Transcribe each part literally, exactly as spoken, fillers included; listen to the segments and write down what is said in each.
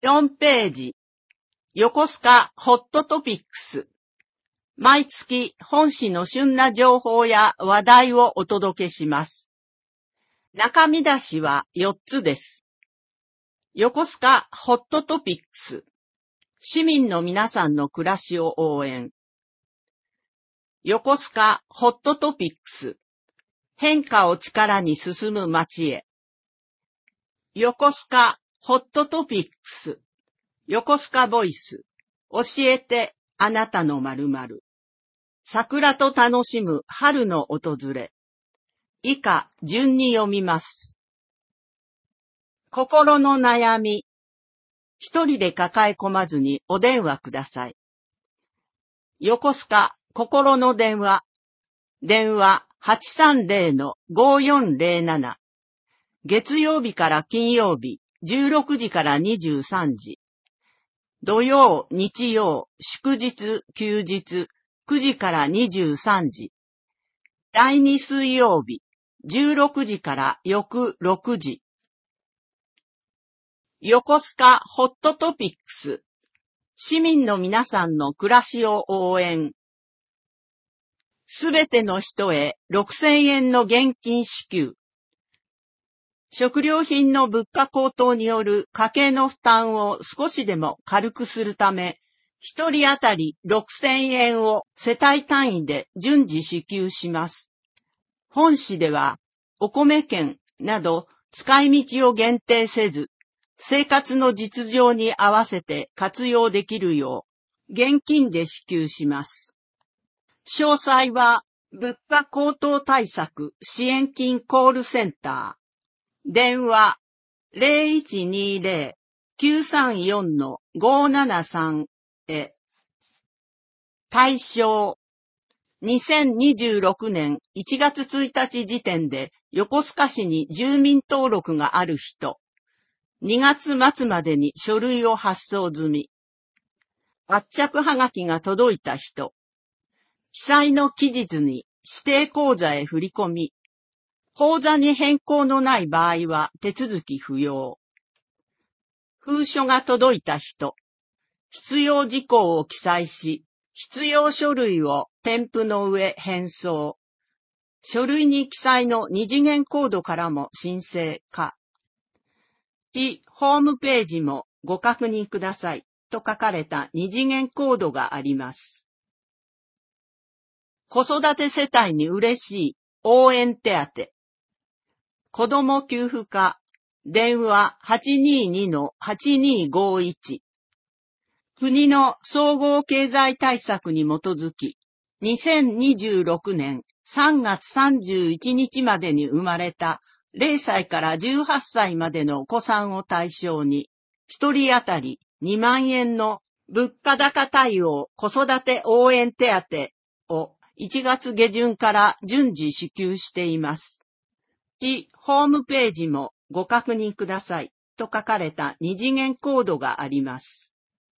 よんページ、横須賀ホットトピックス。毎月本市の旬な情報や話題をお届けします。中見出しはよっつです。横須賀ホットトピックス。市民の皆さんの暮らしを応援。横須賀ホットトピックス。変化を力に進む街へ。横須賀ホットトピックス。横須賀ボイス。教えてあなたの〇〇。桜と楽しむ春の訪れ。以下順に読みます。心の悩み。一人で抱え込まずにお電話ください。横須賀心の電話。電話 はちさんぜろのごよんぜろなな。月曜日から金曜日じゅうろくじからにじゅうさんじ。土曜、日曜、祝日、休日くじからにじゅうさんじ。第二水曜日じゅうろくじから翌ろくじ。横須賀ホットトピックス。市民の皆さんの暮らしを応援。すべての人へろくせんえんの現金支給。食料品の物価高騰による家計の負担を少しでも軽くするため、一人当たりろくせんえんを世帯単位で順次支給します。本市では、お米券など使い道を限定せず、生活の実情に合わせて活用できるよう、現金で支給します。詳細は、物価高騰対策支援金コールセンター。電話 ゼロいちにゼロ きゅうさんよん ごななさん へ。対象。にせんにじゅうろくねんいちがつついたち時点で横須賀市に住民登録がある人。にがつ末までに書類を発送済み。発着はがきが届いた人。記載の期日に指定口座へ振り込み。口座に変更のない場合は手続き不要。封書が届いた人。必要事項を記載し、必要書類を添付の上返送。書類に記載の二次元コードからも申請可。市ホームページもご確認くださいと書かれた二次元コードがあります。子育て世帯に嬉しい応援手当。子ども給付課、電話 はちにーにのはちにーごいち。国の総合経済対策に基づき、にせんにじゅうろくねんさんがつさんじゅういちにちまでに生まれたれいさいからじゅうはっさいまでのお子さんを対象に、一人当たりにまんえんの物価高対応子育て応援手当をいちがつげじゅんから順次支給しています。市ホームページもご確認くださいと書かれた二次元コードがあります。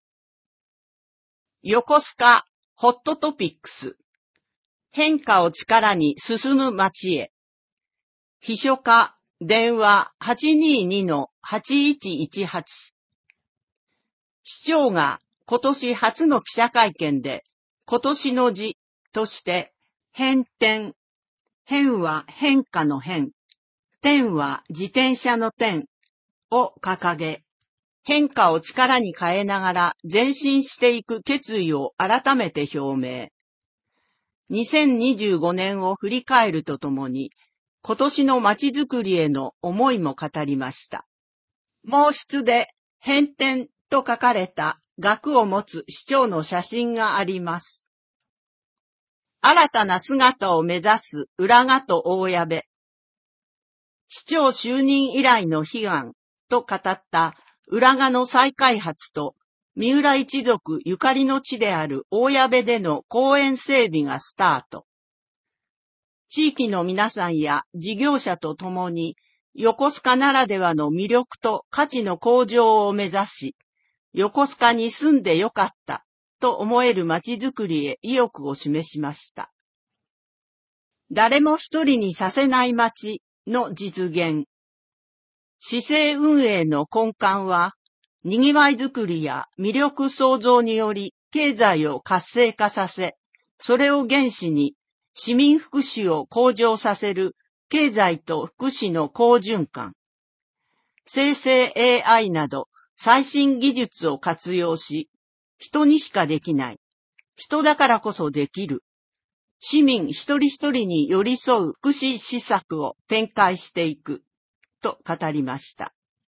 横須賀ホットトピックス。変化を力に進む街へ。秘書課、電話 はちにーにのはちいちいちはち。市長が今年初の記者会見で、今年の字として、変転。変は変化の変。転は自転車の転を掲げ、変化を力に変えながら前進していく決意を改めて表明。にせんにじゅうごねんを振り返るとともに、今年の街づくりへの思いも語りました。毛筆で変転と書かれた額を持つ市長の写真があります。新たな姿を目指す浦賀と大矢部。市長就任以来の悲願と語った浦賀の再開発と三浦一族ゆかりの地である大矢部での公園整備がスタート。地域の皆さんや事業者と共に横須賀ならではの魅力と価値の向上を目指し、横須賀に住んでよかったと思える街づくりへ意欲を示しました。誰も一人にさせない街の実現。市政運営の根幹は、 賑わいづくりや魅力創造により経済を活性化させ、それを原資に市民福祉を向上させる経済と福祉の好循環。生成 エーアイ など最新技術を活用し、人にしかできない、人だからこそできる、市民一人一人に寄り添う福祉施策を展開していく、と語りました。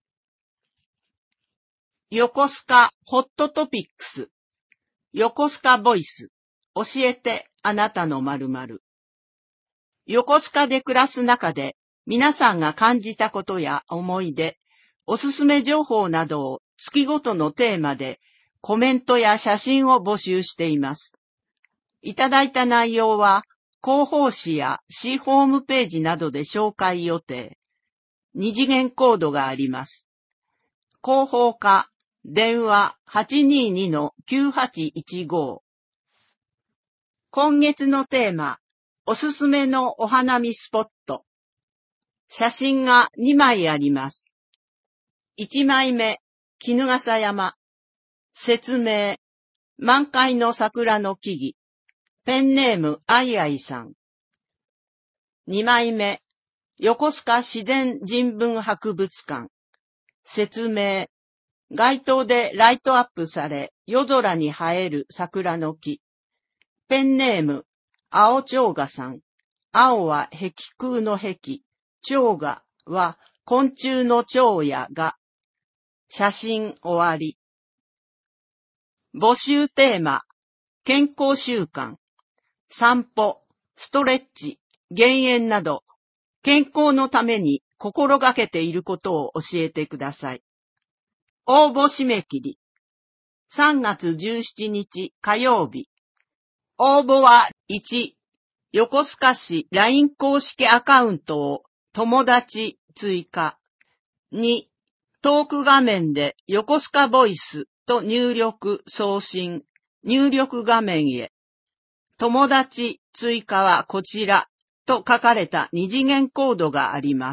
横須賀ホットトピックス、横須賀ボイス、教えてあなたの〇〇。横須賀で暮らす中で皆さんが感じたことや思い出、おすすめ情報などを月ごとのテーマでコメントや写真を募集しています。いただいた内容は広報誌や市ホームページなどで紹介予定。二次元コードがあります。広報課、電話 はちにーにのきゅうはちいちご。今月のテーマ、おすすめのお花見スポット。写真がにまいあります。いちまいめ、衣笠山。説明、満開の桜の木々。ペンネームあいあいさん。にまいめ、横須賀自然人文博物館。説明、街灯でライトアップされ、夜空に映える桜の木。ペンネーム、青蝶賀さん。青は壁空の壁。蝶賀は昆虫の蝶やが。写真終わり。募集テーマ、健康習慣。散歩、ストレッチ、減塩など、健康のために心がけていることを教えてください。応募締め切り。さんがつじゅうしちにち火曜日。応募はいち、横須賀市 ライン 公式アカウントを友達追加。に、トーク画面で横須賀ボイスと入力送信。入力画面へ。友達追加はこちらと書かれた二次元コードがあります。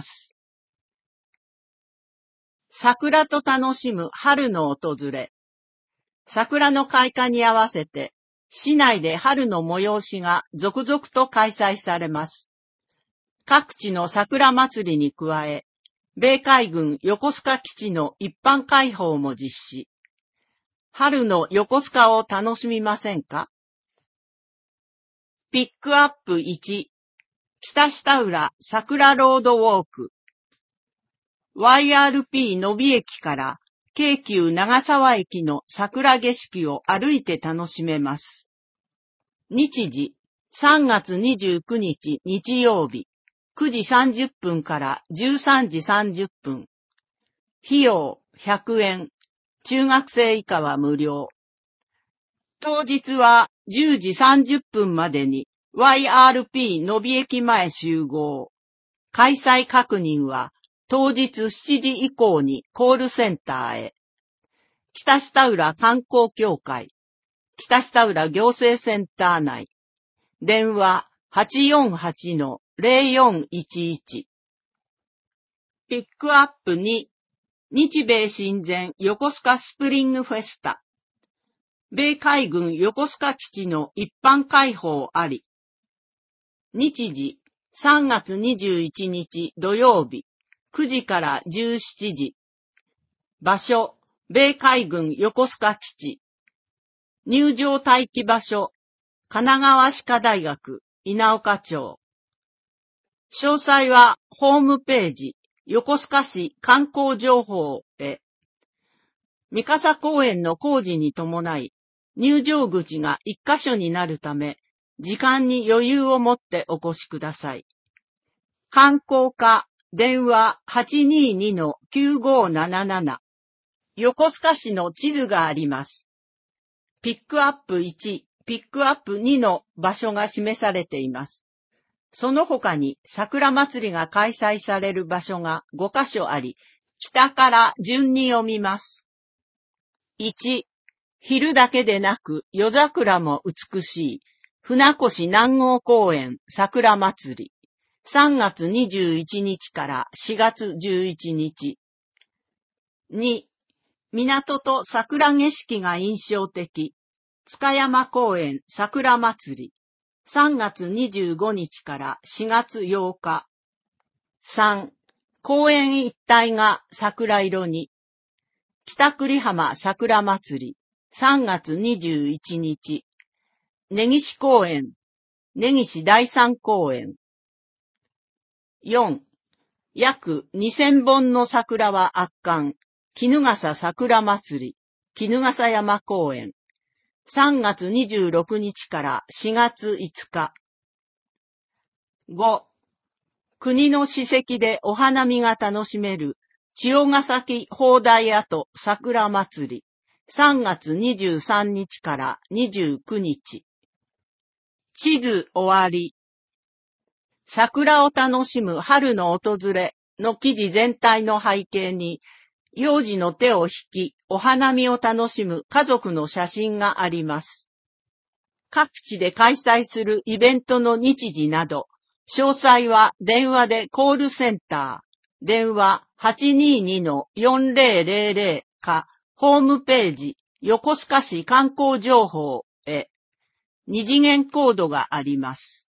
桜と楽しむ春の訪れ。桜の開花に合わせて、市内で春の催しが続々と開催されます。各地の桜祭りに加え、米海軍横須賀基地の一般開放も実施。春の横須賀を楽しみませんか？ピックアップいち、北下浦桜ロードウォーク。ワイアールピー 野比駅から京急長沢駅の桜景色を歩いて楽しめます。日時、さんがつにじゅうくにち日曜日、くじさんじゅっぷんからじゅうさんじさんじゅっぷん。費用ひゃくえん。中学生以下は無料。当日はじゅうじさんじゅっぷんまでに ワイアールピー 野比駅前集合。開催確認は当日しちじ以降にコールセンターへ。北下浦観光協会。北下浦行政センター内。電話 はちよんはちのゼロよんいちいち。ピックアップに、日米親善横須賀スプリングフェスタ。米海軍横須賀基地の一般開放あり。日時、さんがつにじゅういちにち土曜日、くじからじゅうしちじ。場所、米海軍横須賀基地。入場待機場所、神奈川歯科大学、稲岡町。詳細はホームページ、横須賀市観光情報へ。三笠公園の工事に伴い、入場口が一箇所になるため、時間に余裕を持ってお越しください。観光課、電話 はちにーにのきゅうごーなななな。横須賀市の地図があります。ピックアップいち、ピックアップにの場所が示されています。その他に桜祭りが開催される場所がごかしょあり、北から順に読みます。いち、昼だけでなく夜桜も美しい船越南郷公園桜祭り。さんがつにじゅういちにちからしがつじゅういちにち。に、 港と桜景色が印象的。塚山公園桜祭り。さんがつにじゅうごにちからしがつようか。さん、公園一帯が桜色に。北栗浜桜祭り。さんがつにじゅういちにち。根岸公園。根岸第三公園。よん、約にせんぼんの桜は圧巻。衣笠桜祭り。衣笠山公園。さんがつにじゅうろくにちからしがついつか。ご、国の史跡でお花見が楽しめる千代ヶ崎砲台跡桜祭り。さんがつにじゅうさんにちからにじゅうくにち。地図終わり。桜を楽しむ春の訪れの記事全体の背景に、幼児の手を引き、お花見を楽しむ家族の写真があります。各地で開催するイベントの日時など、詳細は電話でコールセンター、電話 はちにーにのよんぜろぜろぜろ か、ホームページ、横須賀市観光情報へ、二次元コードがあります。